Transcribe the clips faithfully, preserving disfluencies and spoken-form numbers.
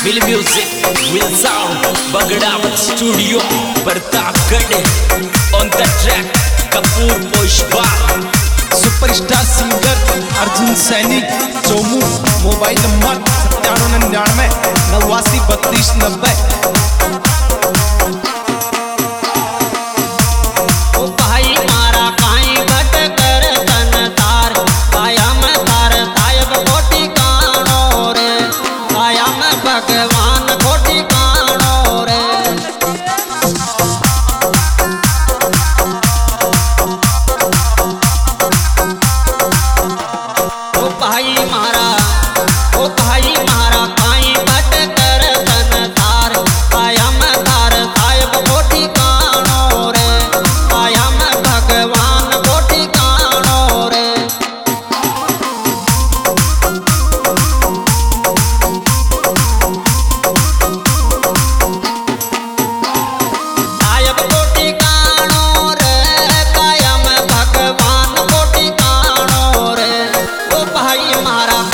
Will music, will sound, Bagadavat Studio, Bartapgade. On the track, Kapoor Pushpa. Superstar singer Arjun Saini Chomu. Mobile number सत्तानवे निन्यानवे नवासी बत्तीस नब्बे। भगवान खोटी कानो रे ओ भाई मारा ओ भाई मारा काई बट कर तन तार आया मैं तार साहिब खोटी कानो रे आया मैं भगवान खोटी कानो रे भाई मारा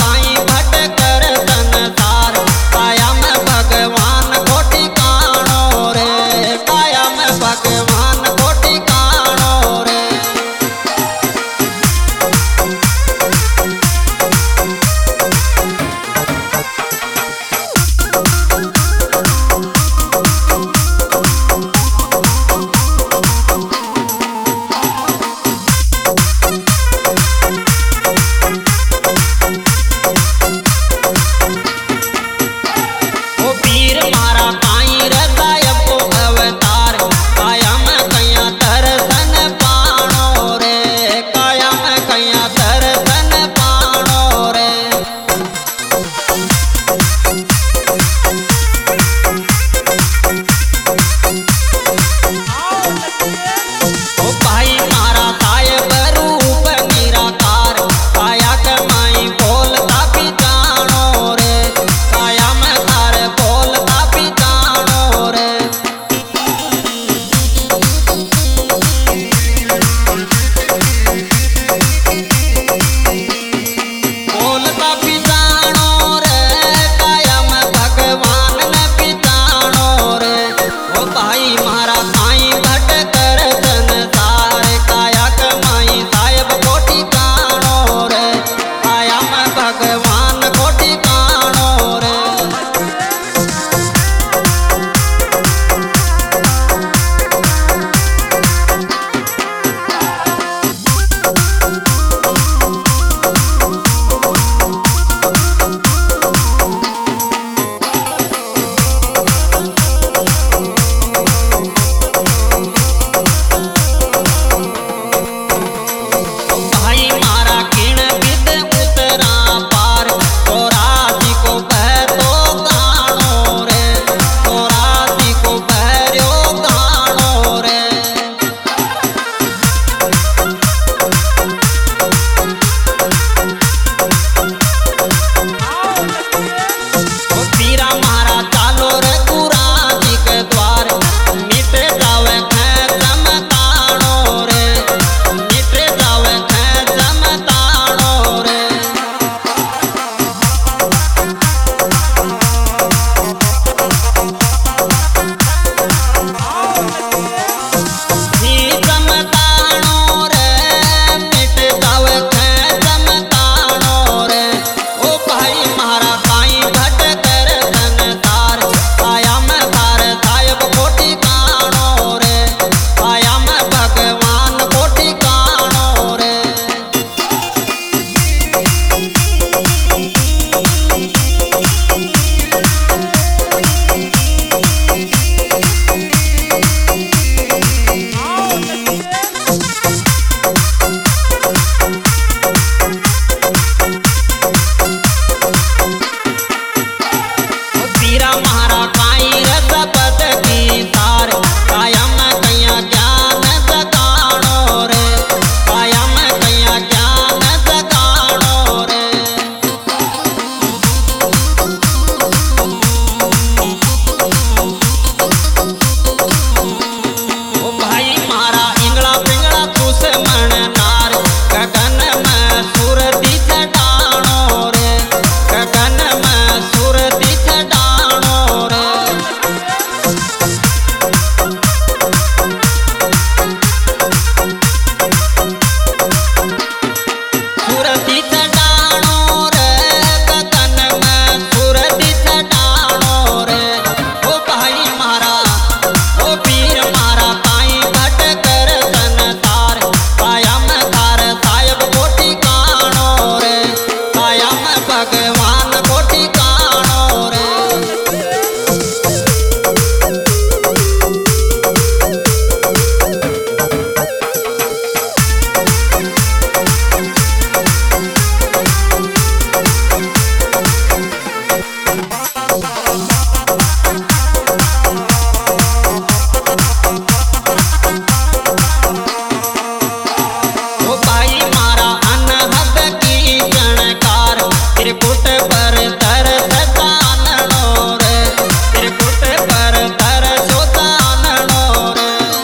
त्रिकुट पर तरस ताननो रे, त्रिकुट पर तरसो ताननो रे।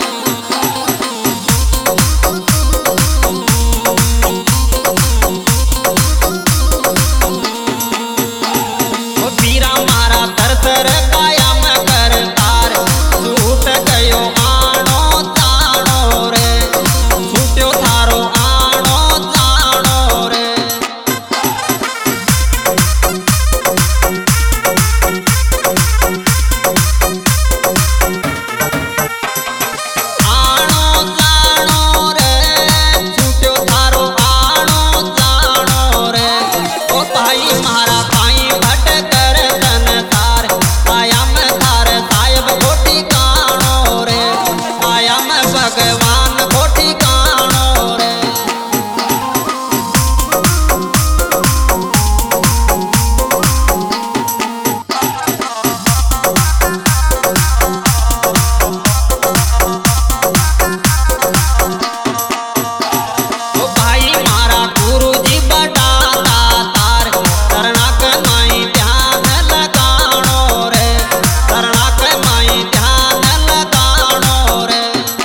ओ पीरा मारा तरसर कायम कर तार, छूट गयो आणो जानो रे, छूट्यो थारो आणो जानो रे। आणो जानो रे, छूट्यो थारो आणो जानो रे। ओ भाई मारा काई भट कर संसार, कायम थार साहिब खोटी काणो रे, कायम भगवान खोटी काणो रे। ओ भाई मारा गुरु जी बटाता तार, शरणाक माई ध्यान लगाणो रे, शरणाक माई ध्यान लगाणो रे।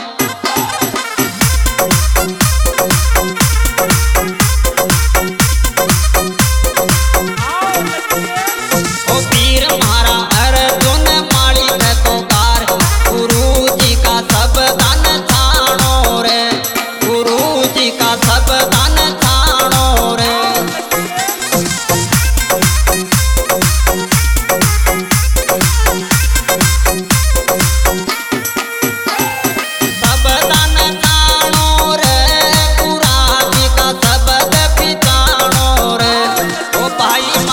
ओ पीर मारा अर्जुन मालिक तोकार, गुरु जी का सब दान छाणो रे, गुरु जी का सब दान छाणो रे। सब दान छाणो रे, गुरा जी का शब्द पिछाणो रे। ओ भाई